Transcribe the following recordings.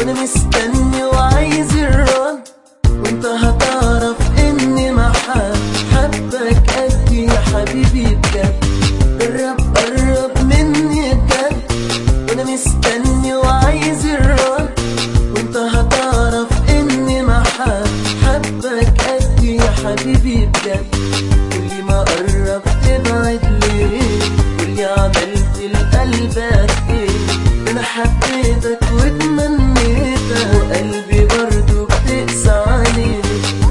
وانا مستني وعايز الرد، وانت هتعرف اني حبك قدي يا حبيبي بجد. قرب مني بجد، وانا مستني وعايز الرد، وانت هتعرف اني حبك قدي يا حبيبي بجد. كل ما قرب تبعد ليه، قولي عملت لقلبك ايه؟ انا حبيتك واتمنيتك، وقلبي برضو بتقسى عليك.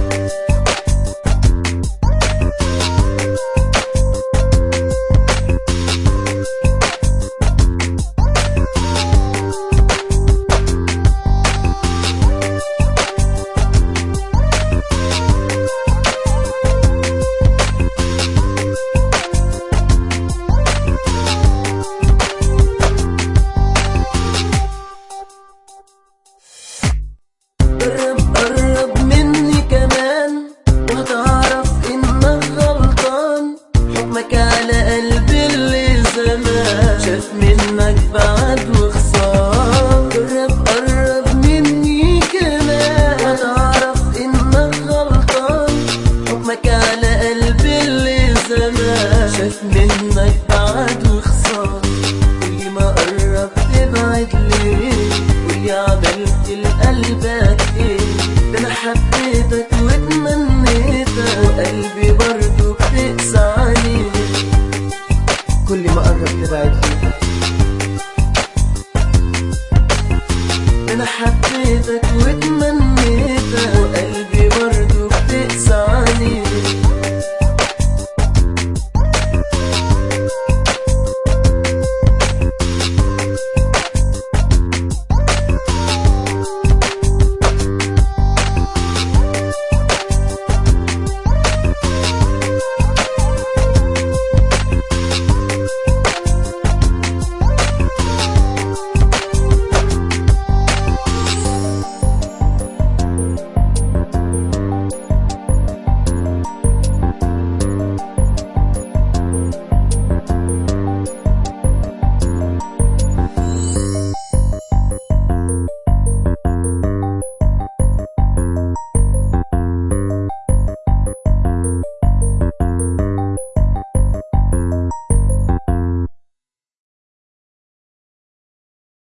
قرب مني كمان، وهتعرف انك غلطان. حكمك على قلبي اللي زمان شاف منك بعد وخسار. قرب مني كمان، وهتعرف انك غلطان. حكمك على قلبي اللي زمان شاف منك بعد وخسار. كل ما قرب تبعد ليه، قولي عملت لقلبك ايه؟ ده انا حبيتك واتمنيتك، وقلبي برضو بتقسى عليك. كل ما قرب تبعد ليه، ده انا حبيتك واتمنيتك.